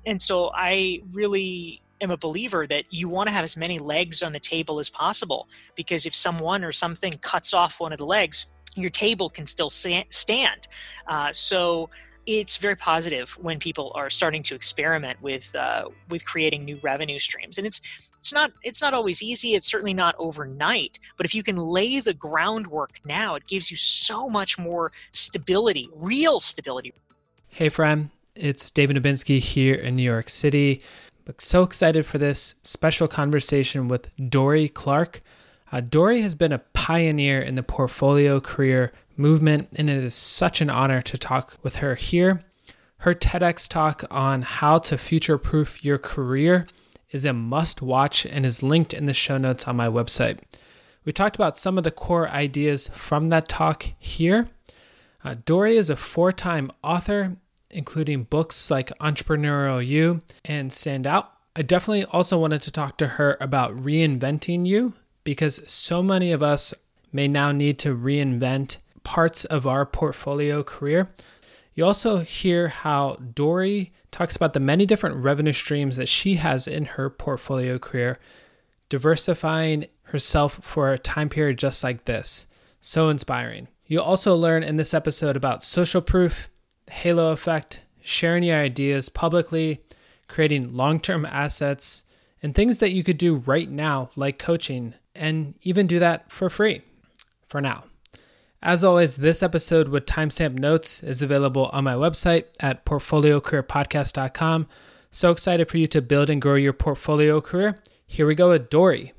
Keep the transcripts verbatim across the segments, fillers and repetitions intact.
And so I really am a believer that you want to have as many legs on the table as possible, because if someone or something cuts off one of the legs, your table can still stand. Uh, so it's very positive when people are starting to experiment with uh, with creating new revenue streams. And it's it's not it's not always easy. It's certainly not overnight. But if you can lay the groundwork now, it gives you so much more stability, real stability. Hey, friend. It's David Dubinsky here in New York City. I'm so excited for this special conversation with Dorie Clark. Uh, Dorie has been a pioneer in the portfolio career movement, and it is such an honor to talk with her here. Her TEDx talk on how to future-proof your career is a must-watch and is linked in the show notes on my website. We talked about some of the core ideas from that talk here. Uh, Dorie is a four-time author, including books like Entrepreneurial You and Stand Out. I definitely also wanted to talk to her about reinventing you, because so many of us may now need to reinvent parts of our portfolio career. You also hear how Dorie talks about the many different revenue streams that she has in her portfolio career, diversifying herself for a time period just like this. So inspiring. You'll also learn in this episode about social proof, the halo effect, sharing your ideas publicly, creating long-term assets, and things that you could do right now, like coaching, and even do that for free for now. As always, this episode with timestamp notes is available on my website at portfolio career podcast dot com. So excited for you to build and grow your portfolio career. Here we go with Dorie.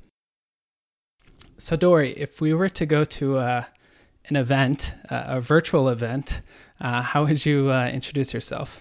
So Dorie, if we were to go to uh, an event, uh, a virtual event, Uh, how would you uh, introduce yourself?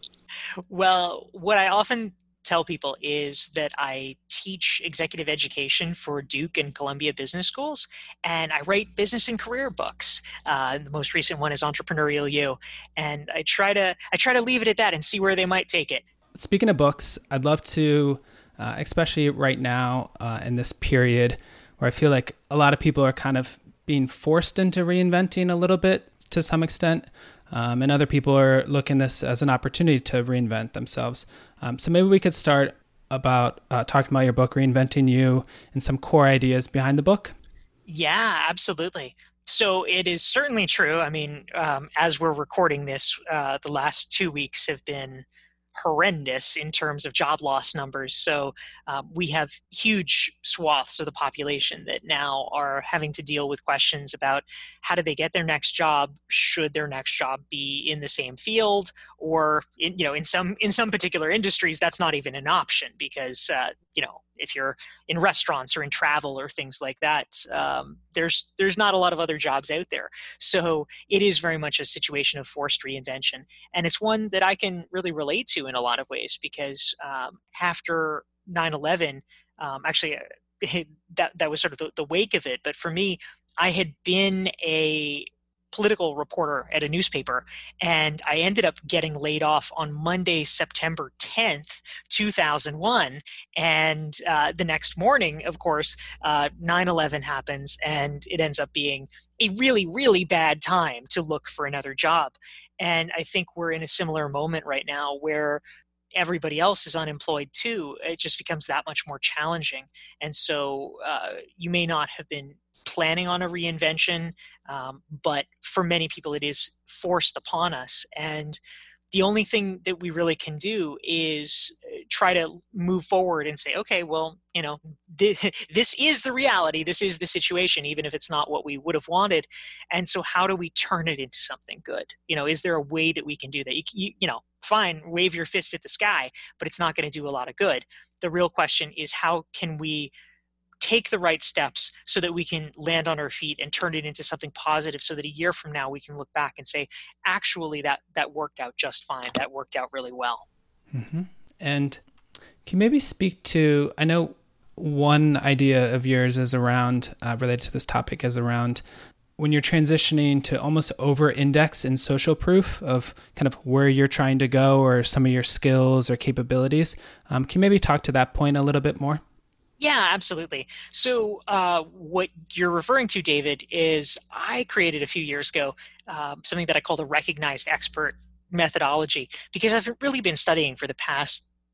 Well, what I often tell people is that I teach executive education for Duke and Columbia business schools, and I write business and career books. Uh, the most recent one is Entrepreneurial You, and I try to I try to leave it at that and see where they might take it. Speaking of books, I'd love to, uh, especially right now uh, in this period where I feel like a lot of people are kind of being forced into reinventing a little bit to some extent. Um, and other people are looking at this as an opportunity to reinvent themselves. Um, so maybe we could start about uh, talking about your book, Reinventing You, and some core ideas behind the book. Yeah, absolutely. So it is certainly true. I mean, um, as we're recording this, uh, the last two weeks have been horrendous in terms of job loss numbers. So um, we have huge swaths of the population that now are having to deal with questions about how do they get their next job? Should their next job be in the same field, or in, you know, in some in some particular industries, that's not even an option, because uh, you know, if you're in restaurants or in travel or things like that, um, there's there's not a lot of other jobs out there. So it is very much a situation of forced reinvention. And it's one that I can really relate to in a lot of ways, because um, after nine eleven, um, actually, uh, that, that was sort of the, the wake of it. But for me, I had been a political reporter at a newspaper, and I ended up getting laid off on Monday, September tenth, two thousand one. And uh, the next morning, of course, uh, nine eleven happens, and it ends up being a really, really bad time to look for another job. And I think we're in a similar moment right now where everybody else is unemployed too. It just becomes that much more challenging. And so uh, you may not have been planning on a reinvention, um, but for many people it is forced upon us. And the only thing that we really can do is try to move forward and say, okay, well, you know, th- this is the reality. This is the situation, even if it's not what we would have wanted. And so how do we turn it into something good? You know, is there a way that we can do that? You, you, you know, fine, wave your fist at the sky, but it's not going to do a lot of good. The real question is, how can we take the right steps so that we can land on our feet and turn it into something positive, so that a year from now we can look back and say, actually, that that worked out just fine. That worked out really well. Mm-hmm. And can you maybe speak to, I know one idea of yours is around, uh, related to this topic, is around when you're transitioning to almost over-index in social proof of kind of where you're trying to go or some of your skills or capabilities. Um, can you maybe talk to that point a little bit more? Yeah, absolutely. So uh, what you're referring to, David, is I created a few years ago um, something that I call the recognized expert methodology, because I've really been studying for the past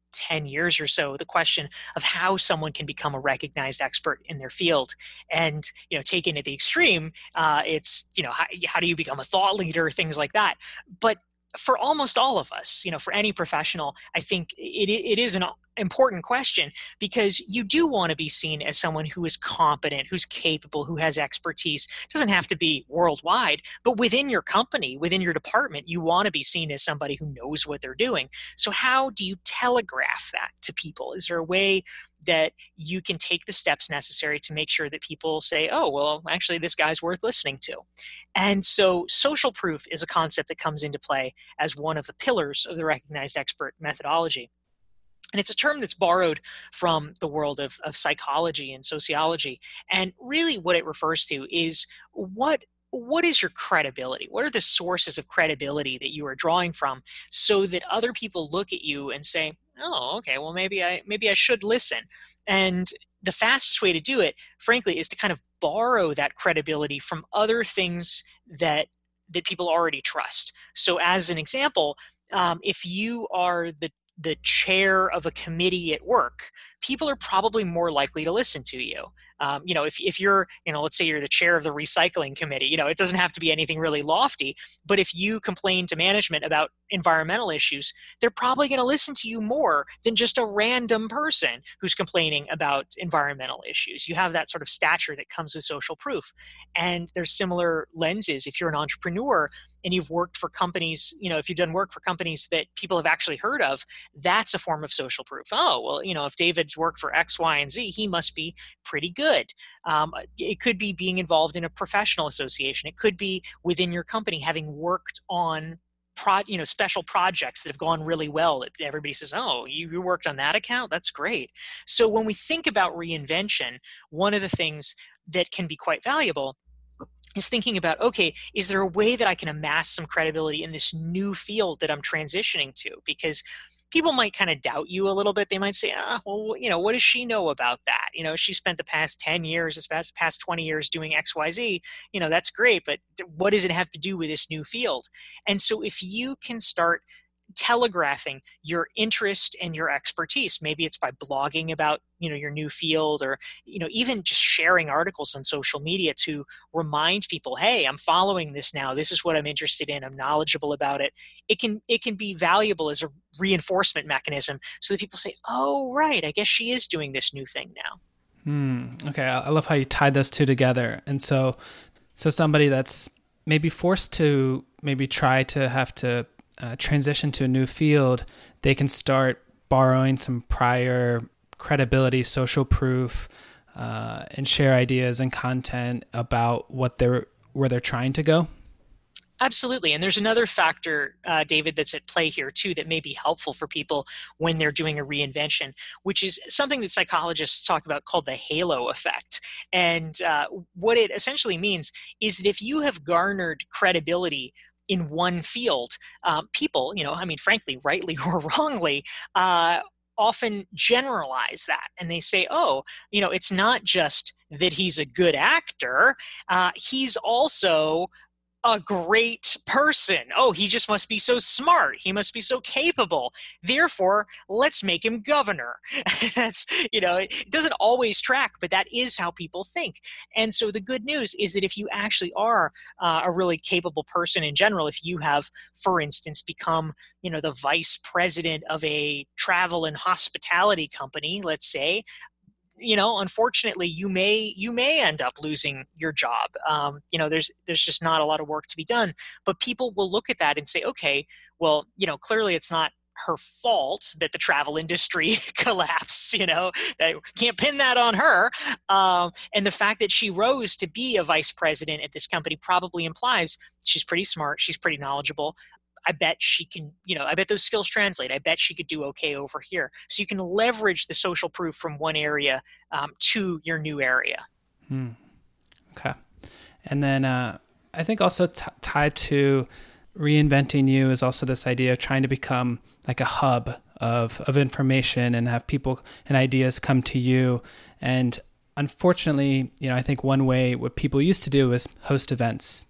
ten years or so, the question of how someone can become a recognized expert in their field. And, you know, taken at the extreme, uh, it's, you know, how, how do you become a thought leader, things like that. But for almost all of us, you know, for any professional, I think it, it is an important question, because you do want to be seen as someone who is competent, who's capable, who has expertise. It doesn't have to be worldwide, but within your company, within your department, you want to be seen as somebody who knows what they're doing. So how do you telegraph that to people? Is there a way that you can take the steps necessary to make sure that people say, oh, well, actually, this guy's worth listening to? And so social proof is a concept that comes into play as one of the pillars of the recognized expert methodology. And it's a term that's borrowed from the world of, of psychology and sociology. And really what it refers to is what what is your credibility? What are the sources of credibility that you are drawing from, so that other people look at you and say, oh, okay, well, maybe I maybe I should listen. And the fastest way to do it, frankly, is to kind of borrow that credibility from other things that that people already trust. So as an example, um, if you are the the chair of a committee at work, people are probably more likely to listen to you. Um, you know, if, if you're, you know, let's say you're the chair of the recycling committee, you know, it doesn't have to be anything really lofty, but if you complain to management about environmental issues, they're probably going to listen to you more than just a random person who's complaining about environmental issues. You have that sort of stature that comes with social proof. And there's similar lenses. If you're an entrepreneur and you've worked for companies, you know, if you've done work for companies that people have actually heard of, that's a form of social proof. Oh, well, you know, if David's worked for X, Y, and Z, he must be pretty good. Um, it could be being involved in a professional association. It could be within your company having worked on Pro, you know, special projects that have gone really well that everybody says, oh, you, you worked on that account? That's great. So when we think about reinvention, one of the things that can be quite valuable is thinking about, okay, is there a way that I can amass some credibility in this new field that I'm transitioning to? Because people might kind of doubt you a little bit. They might say, ah, well, you know, what does she know about that? You know, she spent the past ten years, the past twenty years doing X, Y, Z. You know, that's great, but what does it have to do with this new field? And so if you can start telegraphing your interest and your expertise, maybe it's by blogging about, you know, your new field, or, you know, even just sharing articles on social media to remind people, hey, I'm following this now. This is what I'm interested in. I'm knowledgeable about it. It can, it can be valuable as a reinforcement mechanism so that people say, oh, right, I guess she is doing this new thing now. Hmm. Okay. I love how you tied those two together. And so, so somebody that's maybe forced to maybe try to have to Uh, transition to a new field, they can start borrowing some prior credibility, social proof, uh, and share ideas and content about what they're where they're trying to go. Absolutely. And there's another factor, uh, David, that's at play here too that may be helpful for people when they're doing a reinvention, which is something that psychologists talk about called the halo effect. And uh, what it essentially means is that if you have garnered credibility in one field, um, people, you know, I mean, frankly, rightly or wrongly, uh, often generalize that. And they say, oh, you know, it's not just that he's a good actor, uh, he's also a great person. Oh, he just must be so smart. He must be so capable. Therefore, let's make him governor. That's, you know, it doesn't always track, but that is how people think. And so the good news is that if you actually are uh, a really capable person in general, if you have, for instance, become, you know, the vice president of a travel and hospitality company, let's say, you know, unfortunately, you may you may end up losing your job. Um, you know, there's there's just not a lot of work to be done. But people will look at that and say, okay, well, you know, clearly it's not her fault that the travel industry collapsed. You know, that can't pin that on her. Um, and the fact that she rose to be a vice president at this company probably implies she's pretty smart, she's pretty knowledgeable. I bet she can, you know, I bet those skills translate. I bet she could do okay over here. So you can leverage the social proof from one area um, to your new area. Hmm. Okay. And then uh, I think also t- tied to reinventing you is also this idea of trying to become like a hub of, of information and have people and ideas come to you. And unfortunately, you know, I think one way what people used to do is host events.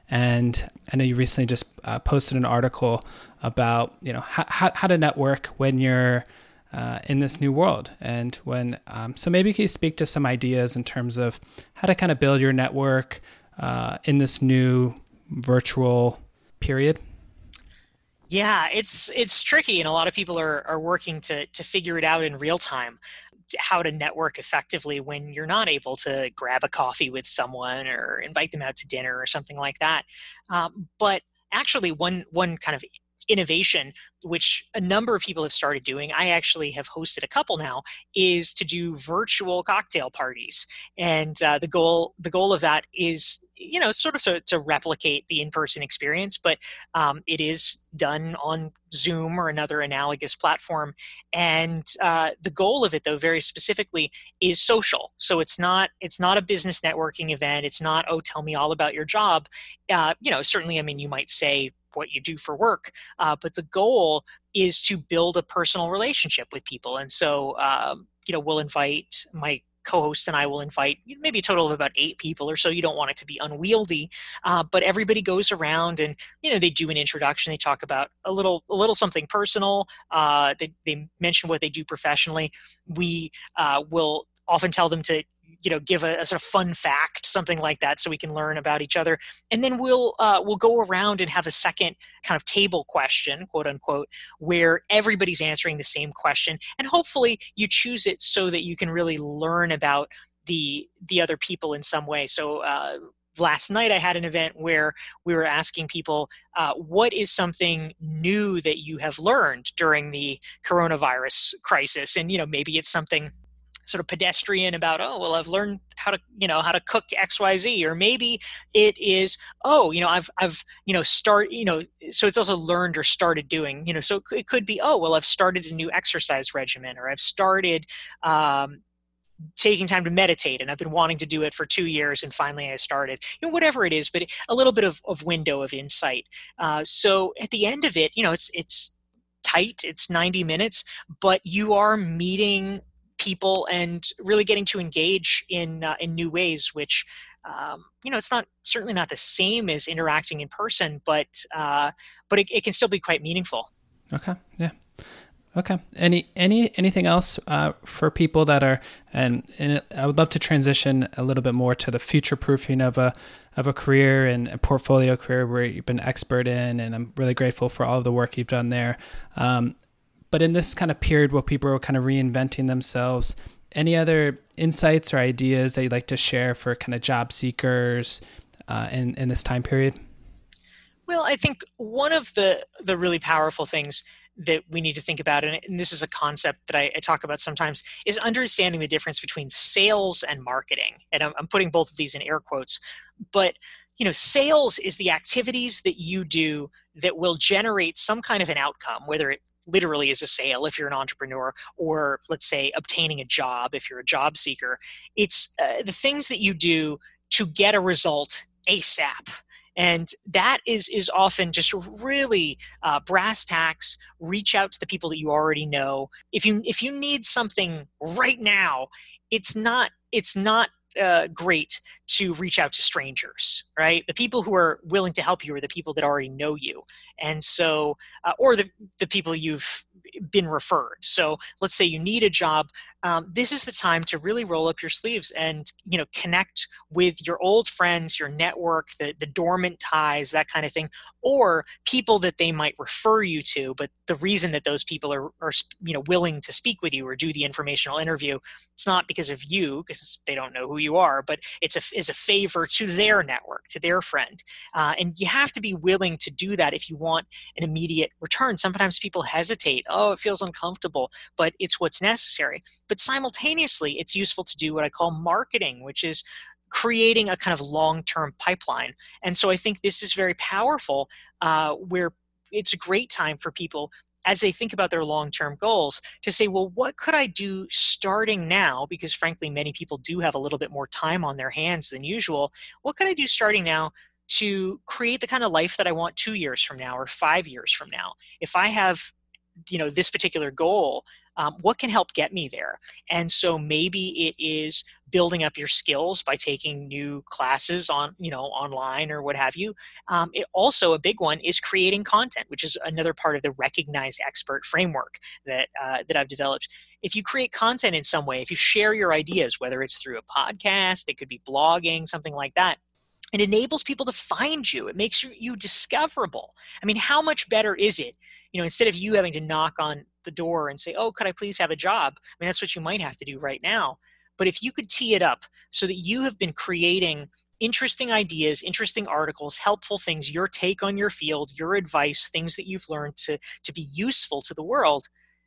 And I know you recently just uh, posted an article about, you know, how, how, how to network when you're uh, in this new world. And when, um, so maybe can you speak to some ideas in terms of how to kind of build your network uh, in this new virtual period? Yeah, it's it's tricky, and a lot of people are are working to to figure it out in real time, how to network effectively when you're not able to grab a coffee with someone or invite them out to dinner or something like that. Um, but actually, one one kind of innovation which a number of people have started doing, I actually have hosted a couple now, is to do virtual cocktail parties. And uh, the goal the goal of that is, you know, sort of to, to replicate the in-person experience, but um, it is done on Zoom or another analogous platform. And uh, the goal of it, though, very specifically, is social. So it's not it's not a business networking event. It's not, oh, tell me all about your job. Uh, you know, certainly, I mean, you might say what you do for work, uh, but the goal is to build a personal relationship with people. And so, um, you know, we'll invite my co-host and I will invite maybe a total of about eight people or so. You don't want it to be unwieldy, uh, but everybody goes around and, you know, they do an introduction. They talk about a little, a little something personal. Uh, they, they mention what they do professionally. We uh, will often tell them to, you know, give a, a sort of fun fact, something like that, so we can learn about each other. And then we'll uh, we'll go around and have a second kind of table question, quote unquote, where everybody's answering the same question. And hopefully you choose it so that you can really learn about the the other people in some way. So uh, last night I had an event where we were asking people, uh, what is something new that you have learned during the coronavirus crisis? And, you know, maybe it's something sort of pedestrian about, oh, well, I've learned how to, you know, how to cook X Y Z, or maybe it is, oh, you know, I've, I've, you know, start, you know, so it's also learned or started doing, you know, so it could be, oh, well, I've started a new exercise regimen, or I've started, um, taking time to meditate, and I've been wanting to do it for two years and finally I started, you know, whatever it is, but a little bit of, of window of insight. Uh, so at the end of it, you know, it's, it's tight, it's ninety minutes, but you are meeting people and really getting to engage in uh, in new ways, which um, you know, it's not certainly not the same as interacting in person, but uh, but it, it can still be quite meaningful. Okay, yeah, okay. Any any anything else uh, for people that are, and, and I would love to transition a little bit more to the future proofing of a of a career and a portfolio career where you've been expert in, and I'm really grateful for all of the work you've done there. Um, But in this kind of period where people are kind of reinventing themselves, any other insights or ideas that you'd like to share for kind of job seekers uh, in, in this time period? Well, I think one of the, the really powerful things that we need to think about, and, and this is a concept that I, I talk about sometimes, is understanding the difference between sales and marketing. And I'm, I'm putting both of these in air quotes. But, you know, sales is the activities that you do that will generate some kind of an outcome, whether it literally is a sale if you're an entrepreneur, or let's say obtaining a job if you're a job seeker. It's uh, the things that you do to get a result ASAP. And that is is often just really uh, brass tacks. Reach out to the people that you already know. If you if you need something right now, it's not it's not uh, great to reach out to strangers, right? The people who are willing to help you are the people that already know you, and so uh, or the the people you've been referred. So let's say you need a job. Um, this is the time to really roll up your sleeves and, you know, connect with your old friends, your network, the, the dormant ties, that kind of thing, or people that they might refer you to. But the reason that those people are, are you know, willing to speak with you or do the informational interview, it's not because of you, because they don't know who you are, but it's a, is a favor to their network, to their friend. Uh, and you have to be willing to do that if you want an immediate return. Sometimes people hesitate. Oh, it feels uncomfortable, but it's what's necessary. But simultaneously, it's useful to do what I call marketing, which is creating a kind of long-term pipeline. And so I think this is very powerful, uh, where it's a great time for people as they think about their long-term goals to say, well, what could I do starting now? Because frankly, many people do have a little bit more time on their hands than usual. What could I do starting now to create the kind of life that I want two years from now or five years from now? If I have, you know, this particular goal, Um, what can help get me there? And so maybe it is building up your skills by taking new classes on, you know, online or what have you. Um, it also, a big one is creating content, which is another part of the recognized expert framework that uh, that I've developed. If you create content in some way, if you share your ideas, whether it's through a podcast, it could be blogging, something like that, it enables people to find you. It makes you, you discoverable. I mean, how much better is it? You know, instead of you having to knock on the door and say, oh, could I please have a job? I mean, that's what you might have to do right now. But if you could tee it up so that you have been creating interesting ideas, interesting articles, helpful things, your take on your field, your advice, things that you've learned to, to be useful to the world,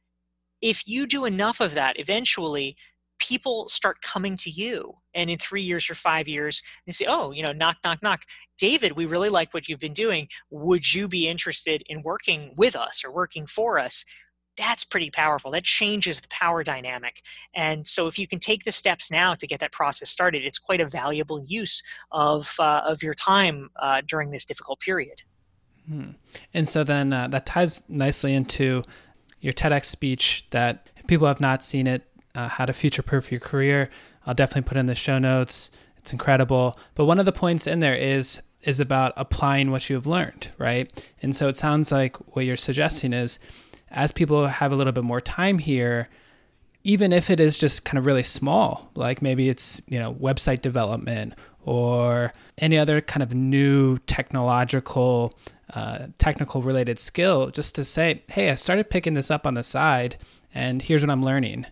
if you do enough of that, eventually people start coming to you. And in three years or five years, they say, oh, you know, knock, knock, knock. David, we really like what you've been doing. Would you be interested in working with us or working for us? That's pretty powerful. That changes the power dynamic. And so if you can take the steps now to get that process started, it's quite a valuable use of, uh, of your time uh, during this difficult period. Hmm. And so then uh, that ties nicely into your TEDx speech that if people have not seen it, uh, how to future-proof your career, I'll definitely put in the show notes. It's incredible. But one of the points in there is is about applying what you've learned, right? And so it sounds like what you're suggesting is as people have a little bit more time here, even if it is just kind of really small, like maybe it's, you know, website development or any other kind of new technological, uh, technical related skill, just to say, hey, I started picking this up on the side and here's what I'm learning.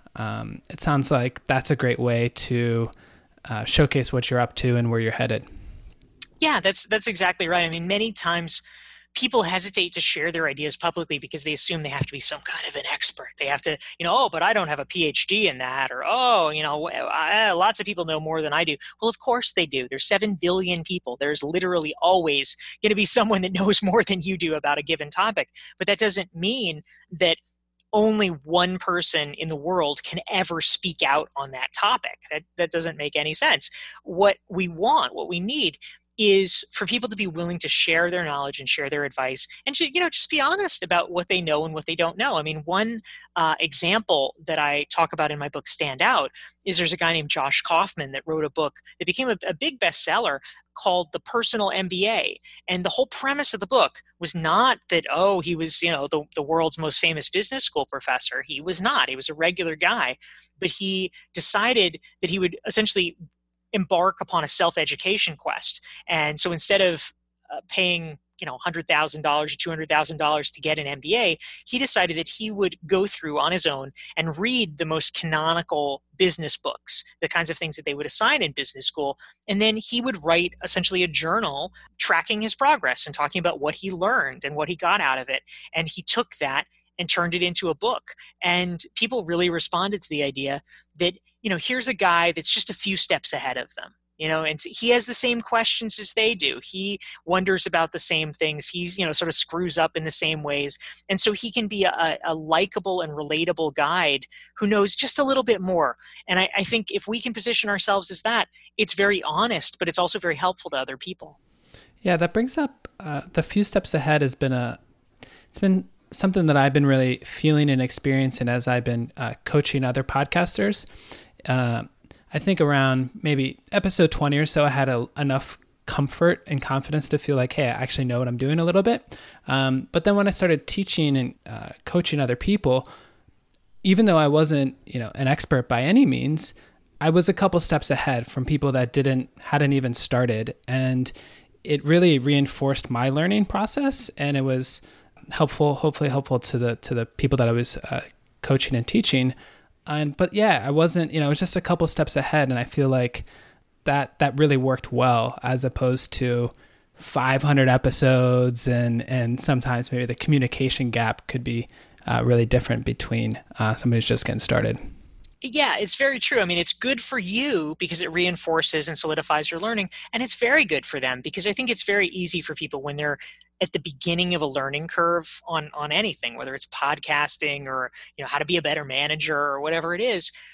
Um, it sounds like that's a great way to uh, showcase what you're up to and where you're headed. Yeah, that's that's exactly right. I mean, many times people hesitate to share their ideas publicly because they assume they have to be some kind of an expert. They have to, you know, oh, but I don't have a P H D in that, or, oh, you know, I, lots of people know more than I do. Well, of course they do. There's seven billion people. There's literally always going to be someone that knows more than you do about a given topic. But that doesn't mean that only one person in the world can ever speak out on that topic. That, that doesn't make any sense. What we want, what we need is for people to be willing to share their knowledge and share their advice and to, you know, just be honest about what they know and what they don't know. I mean, one uh, example that I talk about in my book, Stand Out, is there's a guy named Josh Kaufman that wrote a book that became a, a big bestseller called The Personal M B A. And the whole premise of the book was not that, oh, he was, you know, the, the world's most famous business school professor. He was not. He was a regular guy. But he decided that he would essentially embark upon a self-education quest. And so instead of uh, paying, you know, one hundred thousand dollars or two hundred thousand dollars to get an M B A, he decided that he would go through on his own and read the most canonical business books, the kinds of things that they would assign in business school. And then he would write essentially a journal tracking his progress and talking about what he learned and what he got out of it. And he took that and turned it into a book. And people really responded to the idea that, you know, here's a guy that's just a few steps ahead of them, you know, and he has the same questions as they do. He wonders about the same things. He's, you know, sort of screws up in the same ways. And so he can be a, a likable and relatable guide who knows just a little bit more. And I, I think if we can position ourselves as that, it's very honest, but it's also very helpful to other people. Yeah, that brings up uh, the few steps ahead has been a, it's been something that I've been really feeling and experiencing as I've been uh, coaching other podcasters. Uh, I think around maybe episode twenty or so, I had a, enough comfort and confidence to feel like, hey, I actually know what I'm doing a little bit. Um, but then when I started teaching and uh, coaching other people, even though I wasn't, you know, an expert by any means, I was a couple steps ahead from people that didn't, hadn't even started. And it really reinforced my learning process. And it was helpful, hopefully helpful to the, to the people that I was uh, coaching and teaching. And, but yeah, I wasn't, you know, it was just a couple steps ahead. And I feel like that, that really worked well, as opposed to five hundred episodes. And, and sometimes maybe the communication gap could be uh, really different between uh, somebody who's just getting started. Yeah, it's very true. I mean, it's good for you because it reinforces and solidifies your learning. And it's very good for them because I think it's very easy for people when they're at the beginning of a learning curve on, on anything, whether it's podcasting or, you know, how to be a better manager or whatever it is.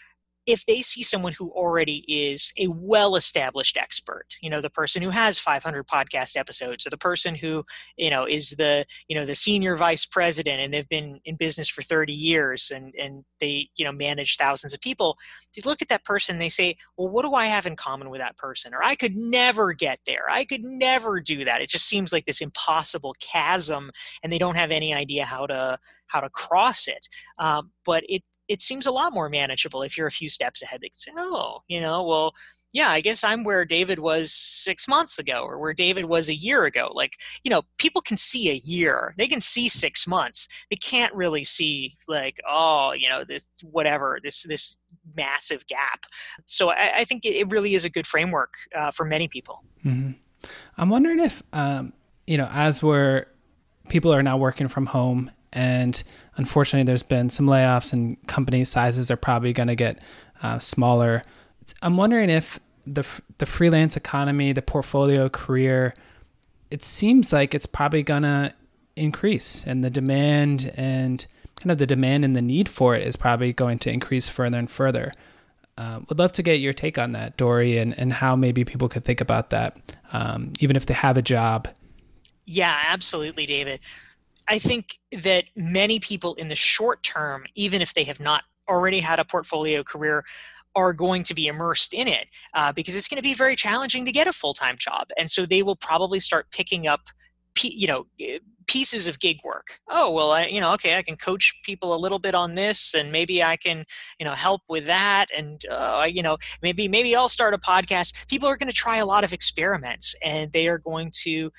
if they see someone who already is a well-established expert, you know, the person who has five hundred podcast episodes, or the person who, you know, is the, you know, the senior vice president and they've been in business for thirty years and, and they, you know, manage thousands of people, they look at that person and they say, well, what do I have in common with that person? Or I could never get there. I could never do that. It just seems like this impossible chasm and they don't have any idea how to, how to cross it. Um, but it, it seems a lot more manageable if you're a few steps ahead. They say, oh, you know, well, yeah, I guess I'm where David was six months ago or where David was a year ago. Like, you know, people can see a year. They can see six months. They can't really see like, oh, you know, this, whatever, this, this massive gap. So I, I think it, it really is a good framework uh, for many people. Mm-hmm. I'm wondering if, um, you know, as we're, people are now working from home and unfortunately there's been some layoffs and company sizes are probably going to get uh, smaller. I'm wondering if the the freelance economy, the portfolio career, it seems like it's probably going to increase, and the demand and kind of the demand and the need for it is probably going to increase further and further. Uh, would love to get your take on that, Dory, and, and how maybe people could think about that, um, even if they have a job. Yeah, absolutely, David. I think that many people in the short term, even if they have not already had a portfolio career, are going to be immersed in it uh, because it's going to be very challenging to get a full-time job. And so they will probably start picking up, you know, pieces of gig work. Oh, well, I, you know, okay, I can coach people a little bit on this and maybe I can, you know, help with that. And, uh, you know, maybe, maybe I'll start a podcast. People are going to try a lot of experiments and they are going to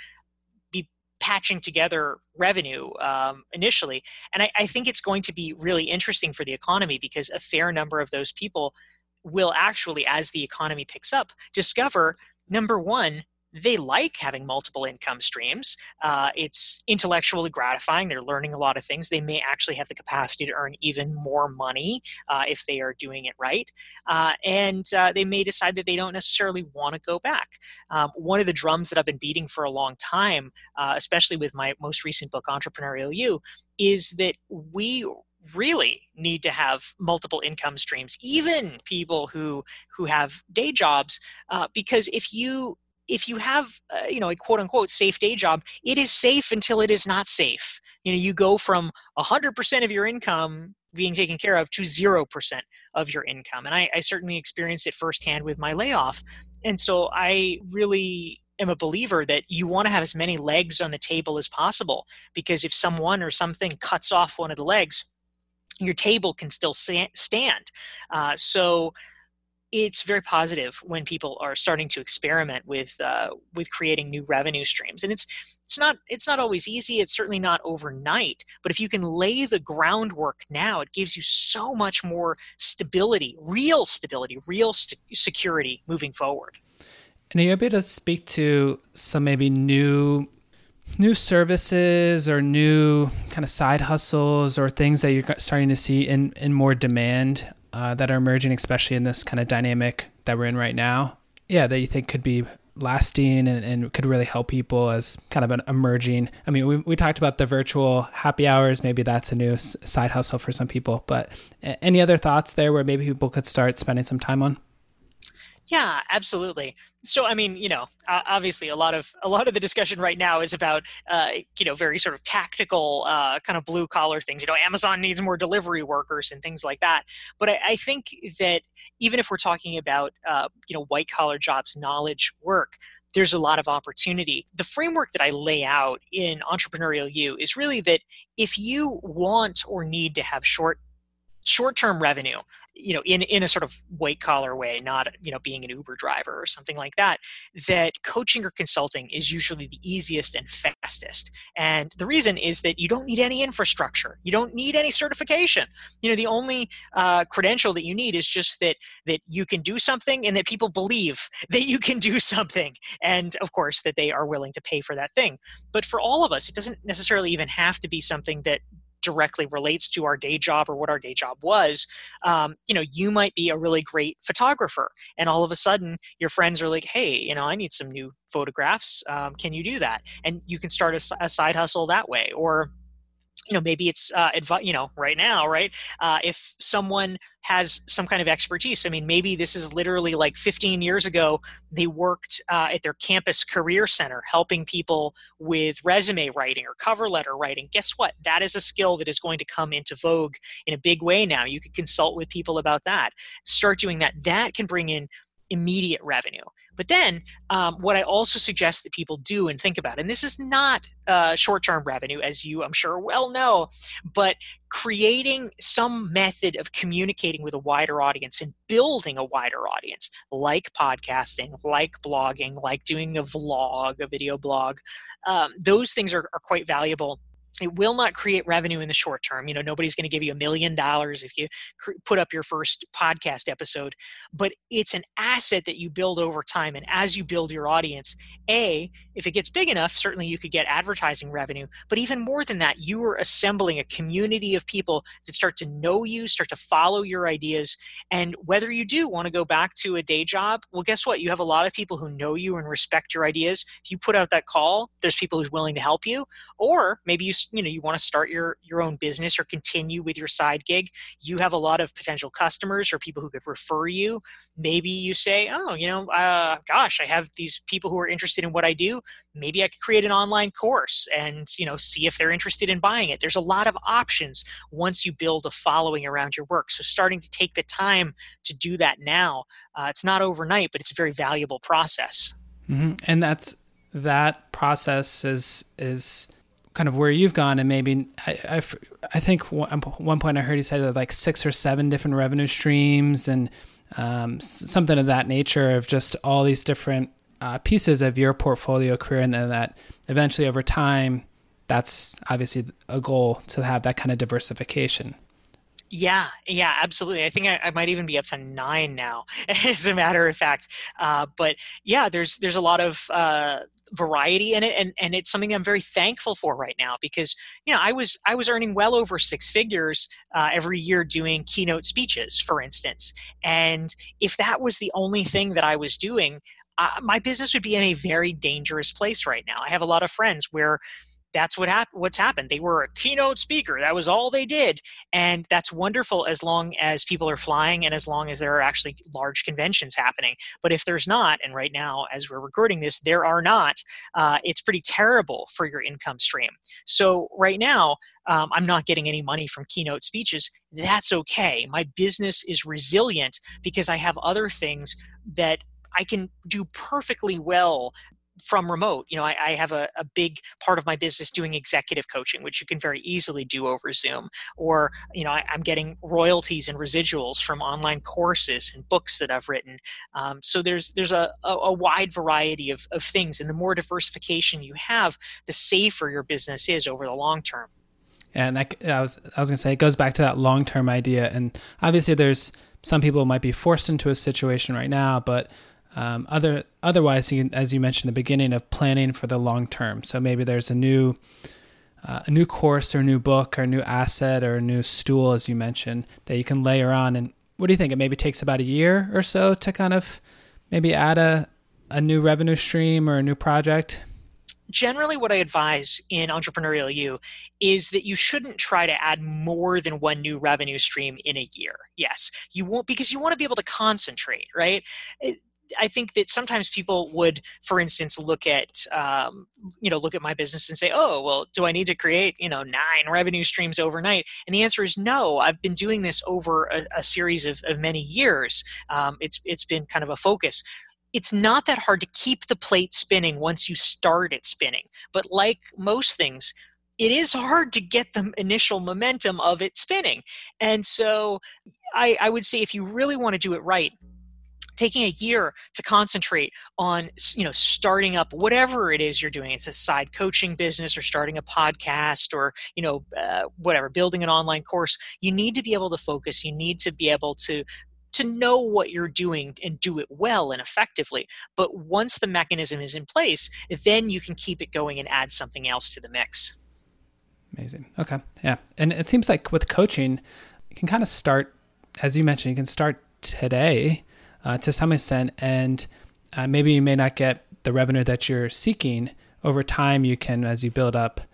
be patching together revenue um, initially. And I, I think it's going to be really interesting for the economy because a fair number of those people will actually, as the economy picks up, discover, number one, they like having multiple income streams. Uh, it's intellectually gratifying. They're learning a lot of things. They may actually have the capacity to earn even more money uh, if they are doing it right. Uh, and uh, they may decide that they don't necessarily want to go back. Um, one of the drums that I've been beating for a long time, uh, especially with my most recent book, Entrepreneurial You, is that we really need to have multiple income streams, even people who who have day jobs, uh, because if you if you have uh, you know a quote unquote safe day job, it is safe until it is not safe. You know, you go from one hundred percent of your income being taken care of to zero percent of your income, and I, I certainly experienced it firsthand with my layoff. And so I really am a believer that you want to have as many legs on the table as possible, because if someone or something cuts off one of the legs, your table can still stand. Uh, so it's very positive when people are starting to experiment with uh, with creating new revenue streams. And it's it's not it's not always easy. It's certainly not overnight. But if you can lay the groundwork now, it gives you so much more stability, real stability, real st- security moving forward. And are you able to speak to some maybe new new services or new kind of side hustles or things that you're starting to see in, in more demand uh, that are emerging, especially in this kind of dynamic that we're in right now? Yeah, that you think could be lasting and, and could really help people as kind of an emerging. I mean, we we talked about the virtual happy hours. Maybe that's a new s- side hustle for some people. But any other thoughts there where maybe people could start spending some time on? Yeah, absolutely. So, I mean, you know, uh, obviously, a lot of a lot of the discussion right now is about, uh, you know, very sort of tactical, uh, kind of blue collar things. You know, Amazon needs more delivery workers and things like that. But I, I think that even if we're talking about, uh, you know, white collar jobs, knowledge work, there's a lot of opportunity. The framework that I lay out in Entrepreneurial You is really that if you want or need to have short short-term revenue, you know, in, in a sort of white collar way, not, you know, being an Uber driver or something like that, that coaching or consulting is usually the easiest and fastest. And the reason is that you don't need any infrastructure. You don't need any certification. You know, the only uh, credential that you need is just that, that you can do something and that people believe that you can do something. And of course, that they are willing to pay for that thing. But for all of us, it doesn't necessarily even have to be something that directly relates to our day job or what our day job was. Um, you know, you might be a really great photographer, and all of a sudden your friends are like, hey, you know, I need some new photographs. Um, can you do that? And you can start a, a side hustle that way. Or you know, maybe it's, uh, advi- you know, right now, right? Uh, if someone has some kind of expertise, I mean, maybe this is literally like fifteen years ago, they worked uh, at their campus career center, helping people with resume writing or cover letter writing. Guess what? That is a skill that is going to come into vogue in a big way now. You could consult with people about that. Start doing that. That can bring in immediate revenue. But then um, what I also suggest that people do and think about, and this is not uh, short-term revenue, as you I'm sure well know, but creating some method of communicating with a wider audience and building a wider audience, like podcasting, like blogging, like doing a vlog, a video blog. Um, those things are, are quite valuable. It will not create revenue in the short term. You know, nobody's going to give you a million dollars if you cr- put up your first podcast episode, but it's an asset that you build over time. And as you build your audience, A, if it gets big enough, certainly you could get advertising revenue. But even more than that, you are assembling a community of people that start to know you, start to follow your ideas. And whether you do want to go back to a day job, well, guess what? You have a lot of people who know you and respect your ideas. If you put out that call, there's people who's willing to help you. Or maybe you you know you want to start your your own business or continue with your side gig. You have a lot of potential customers or people who could refer you. Maybe you say, oh, you know, uh, gosh, I have these people who are interested in what I do. Maybe I could create an online course and you know see if they're interested in buying it. There's a lot of options once you build a following around your work. So starting to take the time to do that now, uh, it's not overnight, but it's a very valuable process. Mm-hmm. And that's that process is is. kind of where you've gone, and maybe I, I, I think one, one point I heard you say that like six or seven different revenue streams and um, something of that nature of just all these different uh, pieces of your portfolio career, and then that eventually over time, that's obviously a goal to have that kind of diversification. Yeah, yeah, absolutely. I think I, I might even be up to nine now, as a matter of fact. Uh, but yeah, there's there's a lot of uh, variety in it, and and it's something I'm very thankful for right now because you know I was I was earning well over six figures uh, every year doing keynote speeches, for instance, and if that was the only thing that I was doing, uh, my business would be in a very dangerous place right now. I have a lot of friends where that's what hap- what's happened. They were a keynote speaker. That was all they did. And that's wonderful as long as people are flying and as long as there are actually large conventions happening. But if there's not, and right now, as we're recording this, there are not, uh, it's pretty terrible for your income stream. So right now, um, I'm not getting any money from keynote speeches. That's okay. My business is resilient because I have other things that I can do perfectly well from remote. You know, I, I have a, a big part of my business doing executive coaching, which you can very easily do over Zoom. Or, you know, I, I'm getting royalties and residuals from online courses and books that I've written. Um, so there's there's a, a, a wide variety of, of things. And the more diversification you have, the safer your business is over the long term. And that, I was I was going to say, it goes back to that long-term idea. And obviously there's some people might be forced into a situation right now, but Um, other otherwise, you, as you mentioned in the beginning, of planning for the long term. So maybe there's a new uh, a new course or new book or new asset or a new stool, as you mentioned, that you can layer on. And what do you think? It maybe takes about a year or so to kind of maybe add a, a new revenue stream or a new project? Generally, what I advise in Entrepreneurial You is that you shouldn't try to add more than one new revenue stream in a year. Yes, you won't, because you want to be able to concentrate, right? It, I think that sometimes people would, for instance, look at, um, you know, look at my business and say, oh, well, do I need to create, you know, nine revenue streams overnight? And the answer is no. I've been doing this over a, a series of, of many years. Um, it's it's been kind of a focus. It's not that hard to keep the plate spinning once you start it spinning. But like most things, it is hard to get the initial momentum of it spinning. And so I, I would say if you really want to do it right, taking a year to concentrate on, you know, starting up whatever it is you're doing. It's a side coaching business or starting a podcast or, you know, uh, whatever, building an online course. You need to be able to focus. You need to be able to to know what you're doing and do it well and effectively. But once the mechanism is in place, then you can keep it going and add something else to the mix. Amazing. Okay. Yeah. And it seems like with coaching, you can kind of start, as you mentioned, you can start today uh, to some extent, and uh, maybe you may not get the revenue that you're seeking. Over time, you can, as you build up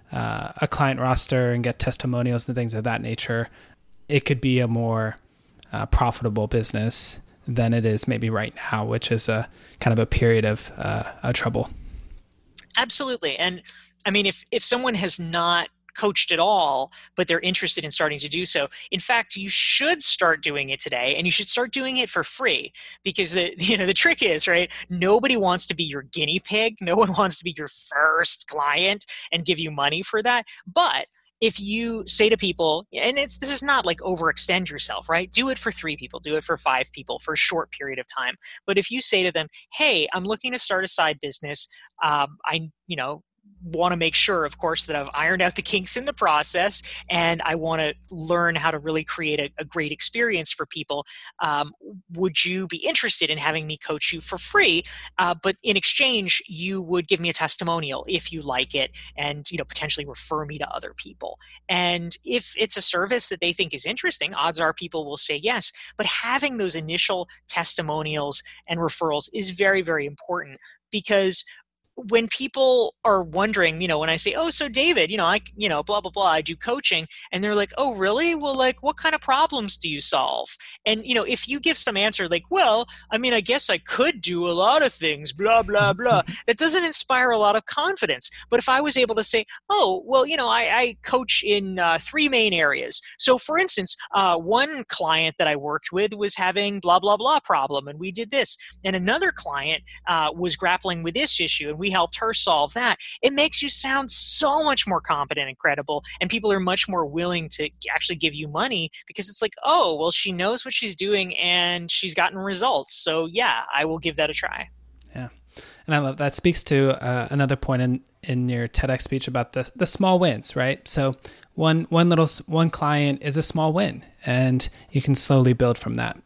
uh, a client roster and get testimonials and things of that nature, it could be a more uh, profitable business than it is maybe right now, which is a kind of a period of uh, a trouble. Absolutely. And I mean, if, if someone has not coached at all, but they're interested in starting to do so, in fact, you should start doing it today, and you should start doing it for free, because the, you know, the trick is, right, nobody wants to be your guinea pig. No one wants to be your first client and give you money for that. But if you say to people, and it's, this is not like overextend yourself, right? Do it for three people, do it for five people for a short period of time. But if you say to them, hey, I'm looking to start a side business, um, I, you know, want to make sure, of course, that I've ironed out the kinks in the process, and I want to learn how to really create a, a great experience for people. Um, would you be interested in having me coach you for free? Uh, but in exchange, you would give me a testimonial if you like it, and, you know, potentially refer me to other people. And if it's a service that they think is interesting, odds are people will say yes. But having those initial testimonials and referrals is very, very important, because when people are wondering, you know, when I say, oh, so David, you know, I, you know, blah, blah, blah, I do coaching, and they're like, oh, really? Well, like, what kind of problems do you solve? And, you know, if you give some answer like, well, I mean, I guess I could do a lot of things, blah, blah, blah, that doesn't inspire a lot of confidence. But if I was able to say, oh, well, you know, I, I coach in uh, three main areas. So for instance, uh, one client that I worked with was having blah, blah, blah problem, and we did this. And another client uh, was grappling with this issue, and we helped her solve that. It makes you sound so much more competent and credible, and people are much more willing to actually give you money, because it's like, oh, well, she knows what she's doing and she's gotten results. So yeah, I will give that a try. Yeah. And I love that. Speaks to uh, another point in, in your TEDx speech about the, the small wins, right? So one, one little, one client is a small win, and you can slowly build from that.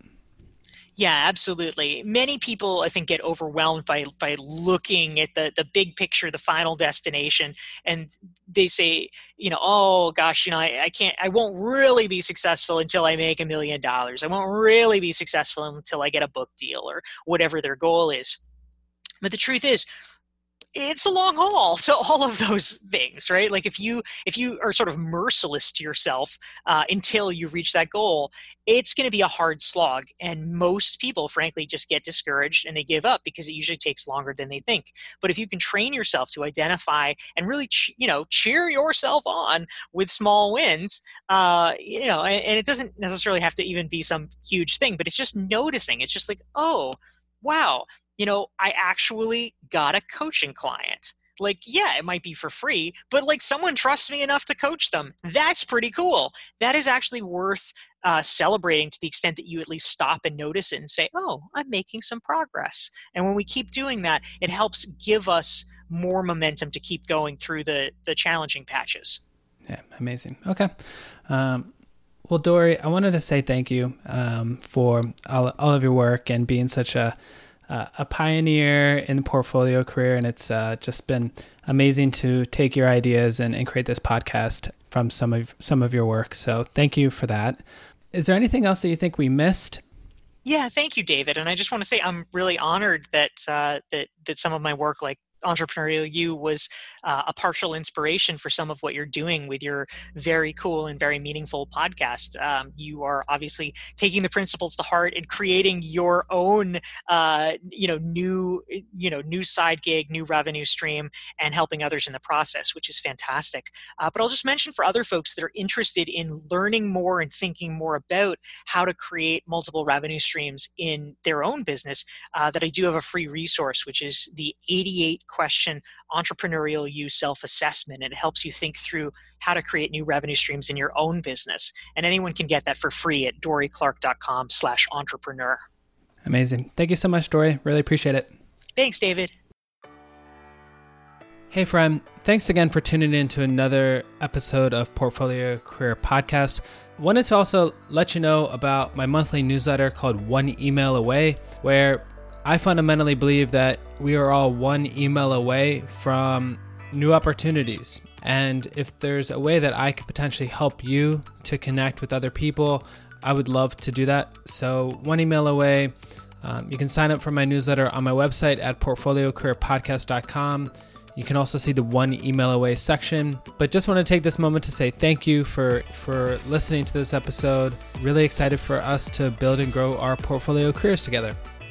Yeah, absolutely. Many people, I think, get overwhelmed by by looking at the the big picture, the final destination, and they say, you know, oh gosh, you know, I, I can't, I won't really be successful until I make a million dollars. I won't really be successful until I get a book deal, or whatever their goal is. But the truth is, it's a long haul to all of those things, right? Like if you if you are sort of merciless to yourself uh, until you reach that goal, it's going to be a hard slog. And most people, frankly, just get discouraged and they give up, because it usually takes longer than they think. But if you can train yourself to identify and really, ch- you know, cheer yourself on with small wins, uh, you know, and, and it doesn't necessarily have to even be some huge thing, but it's just noticing. It's just like, oh, wow. You know, I actually got a coaching client. Like, yeah, it might be for free, but like someone trusts me enough to coach them. That's pretty cool. That is actually worth uh, celebrating, to the extent that you at least stop and notice it and say, oh, I'm making some progress. And when we keep doing that, it helps give us more momentum to keep going through the, the challenging patches. Yeah, amazing. Okay. Um, well, Dory, I wanted to say thank you um, for all, all of your work and being such a Uh, a pioneer in the portfolio career. And it's uh, just been amazing to take your ideas and, and create this podcast from some of some of your work. So thank you for that. Is there anything else that you think we missed? Yeah, thank you, David. And I just want to say I'm really honored that uh, that that some of my work, like Entrepreneurial You, was uh, a partial inspiration for some of what you're doing with your very cool and very meaningful podcast. Um, you are obviously taking the principles to heart and creating your own, uh, you know, new, you know, new side gig, new revenue stream, and helping others in the process, which is fantastic. Uh, but I'll just mention for other folks that are interested in learning more and thinking more about how to create multiple revenue streams in their own business, uh, that I do have a free resource, which is the eighty-eight question Entrepreneurial You self-assessment. It helps you think through how to create new revenue streams in your own business. And anyone can get that for free at doryclark.com slash entrepreneur. Amazing. Thank you so much, Dory. Really appreciate it. Thanks, David. Hey, friend. Thanks again for tuning in to another episode of Portfolio Career Podcast. Wanted to also let you know about my monthly newsletter called One Email Away, where I fundamentally believe that we are all one email away from new opportunities. And if there's a way that I could potentially help you to connect with other people, I would love to do that. So one email away. Um, you can sign up for my newsletter on my website at portfolio career podcast dot com. You can also see the one email away section. But just want to take this moment to say thank you for, for listening to this episode. Really excited for us to build and grow our portfolio careers together.